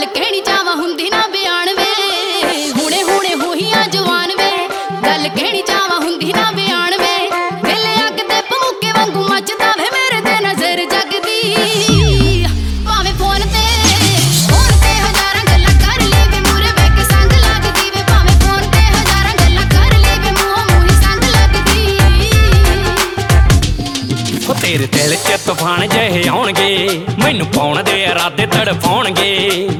कहनी चावा हुंदी ना बयान वे हुणे हुणे होहियां जवान वे गल कहनी चावा हुंदी ना बयान वे वेले अग दे भमुके वांगू मचदा वे मेरे ते नजर जगदी भावें फोन ते हजारां गल्लां कर ले वे मूरे बैठ के संग लगदी वे भावें फोन ते हजारां गल्लां कर ले वे मूंहों मूही संग लगदी हो तेरे दिल च तूफान जहे आउणगे मैनू पाउण दे इरादे तड़फाउणगे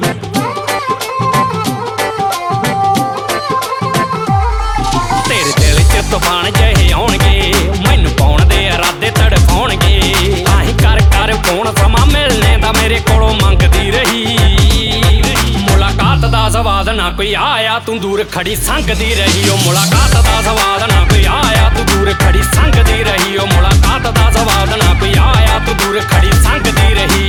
तेरे दिल च तूफान जहे आउणगे मैनू पाउण दे इरादे तड़फाउणगे ताहीं कर कर फोन समा मिलने दा मेरे कोलों मंगदी रही मुलाकात दा सवाद ना कोई आया तू दूर खड़ी संगदी रही ओ मुलाकात दा सवाद ना कोई आया तू दूर खड़ी संगदी रही ओ मुलाकात दा सवाद ना कोई आया तू दूर खड़ी संगदी रही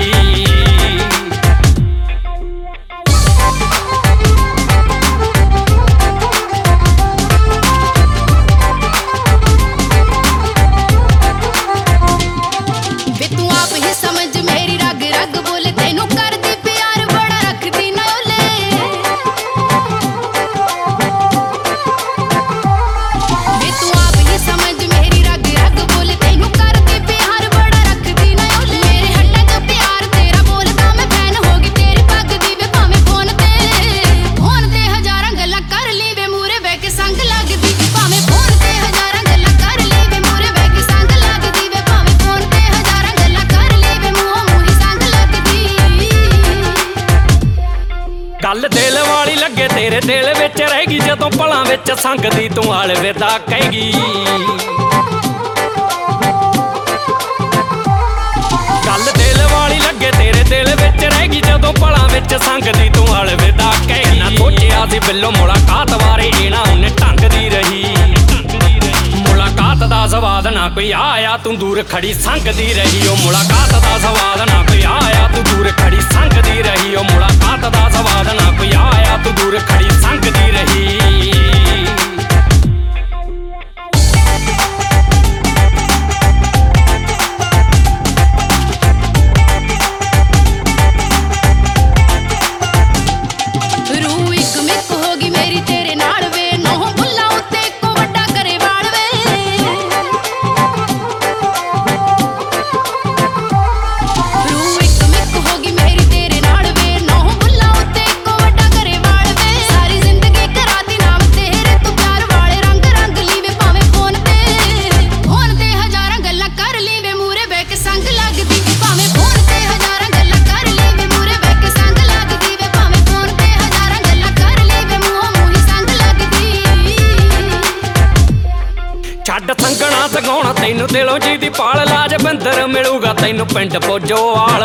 वे तू आप ही समझ मेरी रग रग बोले तेनू कर दी प्यार बड़ा रखदी ना ओले वे तू आप ही समझ मेरी रग रग बोले तेनू कर दी प्यार बड़ा रखदी ना ओले मेरे हट्टा जो प्यार तेरा बोलदा मैं फैन होगी तेरी पग दी वे भावें फोन ते हजारां गल्लां कर ली वे मूरे बैठ के संग लगदी भावें फोन ते हजारां गल्लां कर ली वे मूरे बैठ के संग लगदी वे भावें फोन ते हजारां गल्लां कर ली वे मूंहों मूही संग लगदी गल दिल वाली लगे तेरे दिल विच रहेगी जदों पलां विच संगदी तू अलविदा कहेगी गल दिल वाली लगे तेरे दिल विच रहेगी जदों पलां विच संगदी तू अलविदा कहेगी ना सोचिया सी बिल्लों मुलाकात बारे इना उन्ने ढंगदी रही मुलाकात दा सवाद ना कोई आया तू दूर खड़ी संगदी रही ओ मुलाकात दा सवाद ना कोई आया तू दूर खड़ी संगदी रही ओ मुलाकात दा सवाद ना कोई आया तू दूर खड़ी संगदी रही रूह इक मिक होगी मेरी तेरे नाल वे नौ बुल्ला उत्ते इक्को वड्डा करे वाल वे रूह इक मिक होगी मेरी तेरे नाल वे नौ बुल्ला उत्ते इक्को वड्डा करे वाल वे सारी जिंदगी कराती नाम तेरे तू प्यार वाले रंग रंग ली वे भावें फोन ते हजारां गल्लां कर ली वे मूरे बैठ के संग लगदी भावें फोन ते हजारां गल्लां कर ली वे मूरे बैठ के संग लगदी वे भावें फोन ते हजारां गल्लां कर ली वे मूंहों मूही संग लगदी ਛੱਡ ਸੰਗਣਾ ਸਗਾਉਣਾ ਤੈਨੂੰ ਦਿਲੋਂ ਜੀ ਦੀ ਪਾਲ ਲਾਜਵਿੰਦਰ ਮਿਲੂਗਾ ਤੈਨੂੰ ਪਿੰਡ ਪੋਜੋਵਾਲ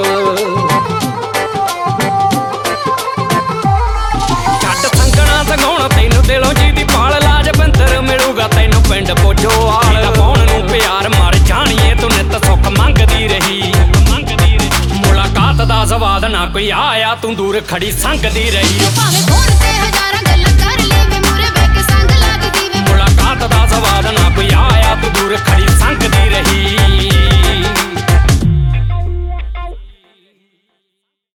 ਛੱਡ ਸੰਗਣਾ ਸਗਾਉਣਾ ਤੈਨੂੰ ਦਿਲੋਂ ਜੀ ਦੀ ਪਾਲ ਲਾਜਵਿੰਦਰ ਮਿਲੂਗਾ ਤੈਨੂੰ ਪਿੰਡ ਪੋਜੋਵਾਲ ਪਾਉਣ ਨੂੰ ਪਿਆਰ ਮਰ ਜਾਣੀਏ ਤੂੰ ਨਿੱਤ ਸੁੱਖ ਮੰਗਦੀ ਰਹੀ ਮੁਲਾਕਾਤ ਦਾ ਸਵਾਦ ਨਾ ਕੋਈ ਆਇਆ ਤੂੰ ਦੂਰ ਖੜੀ ਸੰਗਦੀ ਰਹੀ ਭਾਵੇਂ ਫੋਨ ਤੇ ਹਜ਼ਾਰਾਂ ਗੱਲਾਂ ਕਰ ਲਈ ਵੇ ਮੂਰੇ ਬਹਿ ਕੇ ਸੰਗ ਲੱਗਦੀ ਵੇ ਮੁਲਾਕਾਤ ਦਾ ਸਵਾਦ ਨਾ ਕੋਈ ਆਇਆ ਤੂੰ ਦੂਰ ਖੜੀ ਸੰਗਦੀ ਰਹੀ